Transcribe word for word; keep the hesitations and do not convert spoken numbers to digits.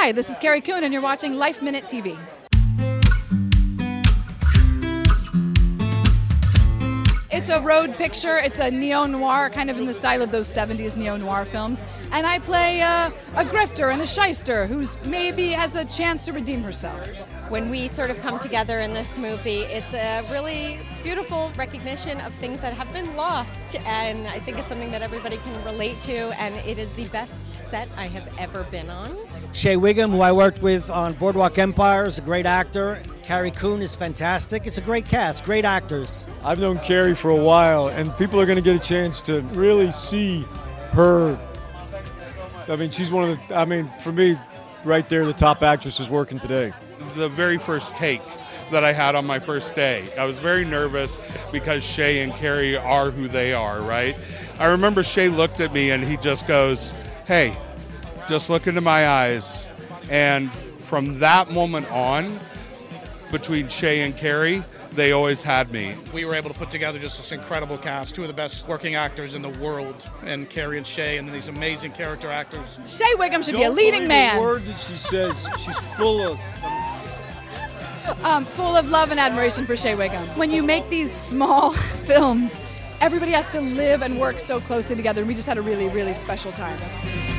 Hi, this is Carrie Coon, and you're watching Life Minute T V. It's a road picture. It's a neo-noir, kind of in the style of those seventies neo-noir films. And I play uh, a grifter and a shyster who's maybe has a chance to redeem herself. When we sort of come together in this movie, it's a really beautiful recognition of things that have been lost, and I think it's something that everybody can relate to, and it is the best set I have ever been on. Shea Whigham, who I worked with on Boardwalk Empire, is a great actor. Carrie Coon is fantastic. It's a great cast, great actors. I've known Carrie for a while, and people are going to get a chance to really see her. I mean, she's one of the, I mean, for me, right there, the top actress is working today. The very first take that I had on my first day, I was very nervous because Shea and Carrie are who they are, right? I remember Shea looked at me and he just goes, "Hey, just look into my eyes." And from that moment on, between Shea and Carrie, they always had me. We were able to put together just this incredible cast, two of the best working actors in the world, and Carrie and Shea, and these amazing character actors. Shea Whigham should Don't be a leading believe man. a word that she says. She's full of. Um, full of love and admiration for Shea Whigham. When you make these small films, everybody has to live and work so closely together, and we just had a really, really special time.